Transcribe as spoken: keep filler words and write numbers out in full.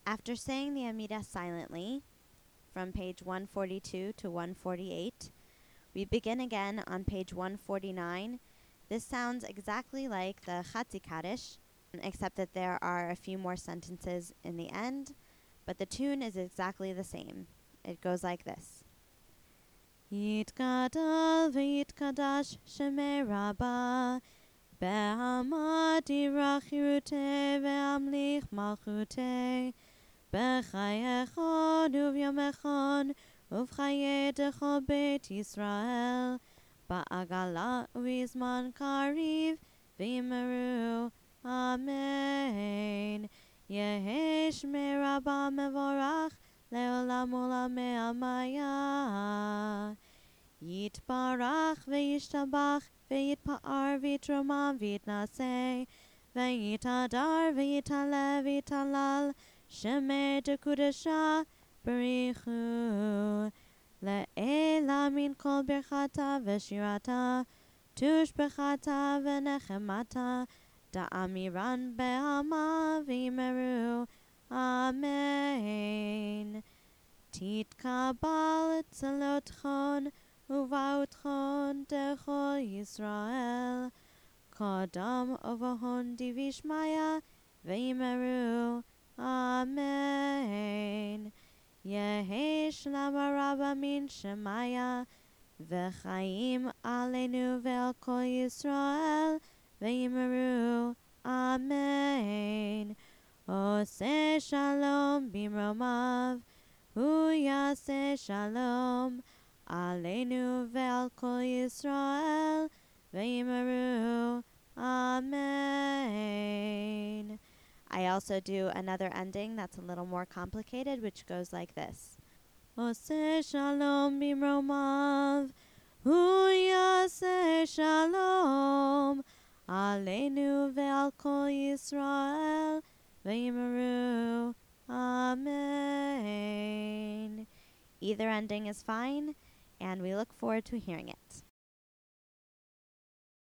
After saying the Amidah silently, from page one forty-two to one forty-eight, we begin again on page one forty-nine. This sounds exactly like the Chatzi Kaddish, except that there are a few more sentences in the end, but the tune is exactly the same. It goes like this. Yitgadal v'yitkadash shemei Rabbah be'amad yirach yiruteh ve'amlich malchuteh b'chai echad uvyom echad uv'chayei dechol beit Yisrael ba'agala u'izman kariv v'yimeru Amen. Yehi shmei Rabbah mevorach le'olam olamei amaya. Yitbarach ve'yishtabach ve'yitpa'ar v'yitromam v'yitnaseh ve'yitadar ve'yitaleh v'yitalal shemei dekudesha berichu le'ela min kol birchata v'shirata tushbechata v'nechemata da'amiran be'ama v'yimeru Amen. Titkabal tzalotchon uvautchon dechol Yisrael kodam ovahon divishmaya v'yimeru Amen. Yehesh lama rabba min shemaya v'chaim aleinu ve'al kol Yisrael v'yimeru Amen. Oseh shalom bimromav Hu yaseh shalom aleinu ve'al kol Yisrael v'yimeru Amen. I also do another ending that's a little more complicated, which goes like this. Oseh shalom bimromav Hu yaseh shalom aleinu ve'al kol Yisrael v'yimeru Amen. Either ending is fine, and we look forward to hearing it.